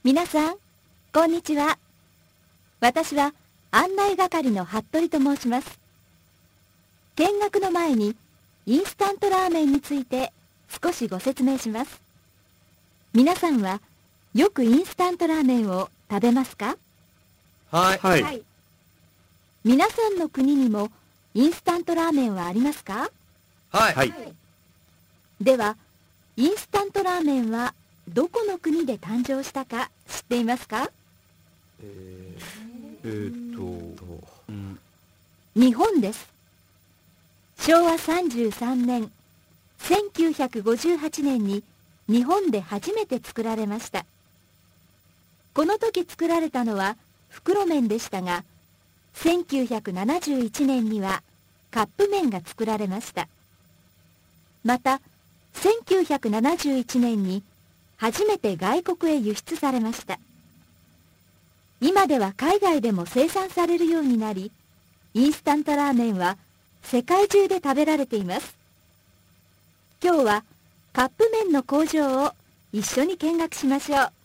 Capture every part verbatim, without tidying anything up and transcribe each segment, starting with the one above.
皆さん、こんにちは。私は案内係の服部と申します。見学の前にインスタントラーメンについて少しご説明します。皆さんはよくインスタントラーメンを食べますか？ はい。 はい。 はい。皆さんの国にもインスタントラーメンはありますか？ はい。 はい。 では、インスタントラーメンはどこの国で誕生したか知っていますか？ えー、えーっと、うん、 日本です。しょうわさんじゅうさんねん、せんきゅうひゃくごじゅうはちねんに日本で初めて作られました。この時作られたのは袋麺でしたが、せんきゅうひゃくななじゅういちねんにはカップ麺が作られました。また、せんきゅうひゃくななじゅういちねんに初めて外国へ輸出されました。今では海外でも生産されるようになり、インスタントラーメンは世界中で食べられています。今日はカップ麺の工場を一緒に見学しましょう。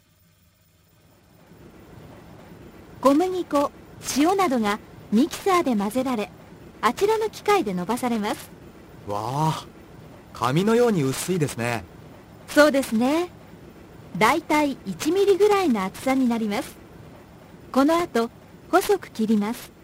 小麦粉、塩などがミキサーで混ぜられ、あちらの機械で伸ばされます。 わあ、紙のように薄いですね。 そうですね。だいたいいちミリぐらいの厚さになります。この後、細く切ります。